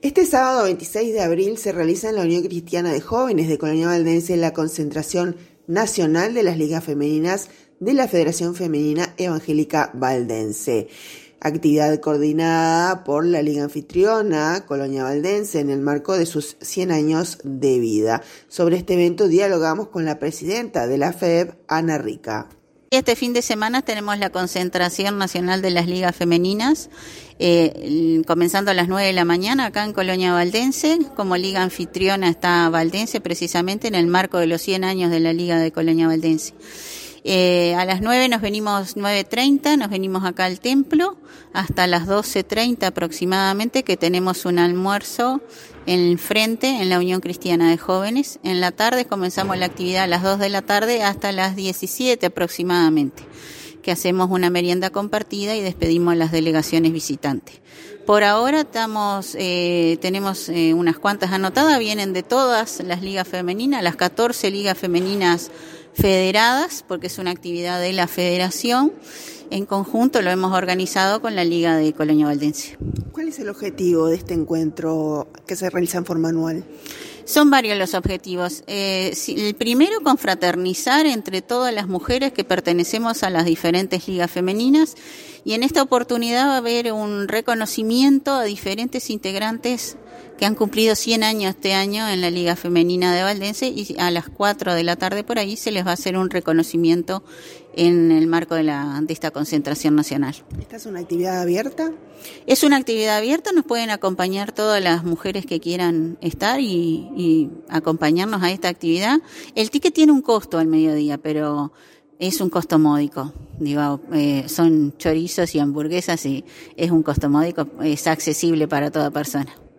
Este sábado 26 de abril se realiza en la Unión Cristiana de Jóvenes de Colonia Valdense la concentración nacional de las ligas femeninas de la Federación Femenina Evangélica Valdense. Actividad coordinada por la Liga Anfitriona Colonia Valdense en el marco de sus 100 años de vida. Sobre este evento dialogamos con la presidenta de la FEB, Ana Rica. Este fin de semana tenemos la concentración nacional de las ligas femeninas, comenzando a las 9 de la mañana acá en Colonia Valdense. Como liga anfitriona está Valdense, precisamente en el marco de los 100 años de la Liga de Colonia Valdense. A las 9 nos venimos, 9:30, nos venimos acá al templo, hasta las 12:30 aproximadamente, que tenemos un almuerzo en el frente, en la Unión Cristiana de Jóvenes. En la tarde comenzamos la actividad a las 2 de la tarde hasta las 17 aproximadamente, que hacemos una merienda compartida y despedimos a las delegaciones visitantes. Por ahora tenemos unas cuantas anotadas, vienen de todas las ligas femeninas, las 14 ligas femeninas federadas, porque es una actividad de la federación. En conjunto lo hemos organizado con la Liga de Colonia Valdense. ¿Cuál es el objetivo de este encuentro que se realiza en forma anual? Son varios los objetivos. El primero, confraternizar entre todas las mujeres que pertenecemos a las diferentes ligas femeninas, y en esta oportunidad va a haber un reconocimiento a diferentes integrantes que han cumplido 100 años este año en la Liga Femenina de Valdense, y a las 4 de la tarde por ahí se les va a hacer un reconocimiento en el marco de esta concentración nacional. ¿Esta es una actividad abierta? Es una actividad abierta, nos pueden acompañar todas las mujeres que quieran estar y acompañarnos a esta actividad. El ticket tiene un costo al mediodía, pero es un costo módico. Son chorizos y hamburguesas y es un costo módico, es accesible para toda persona.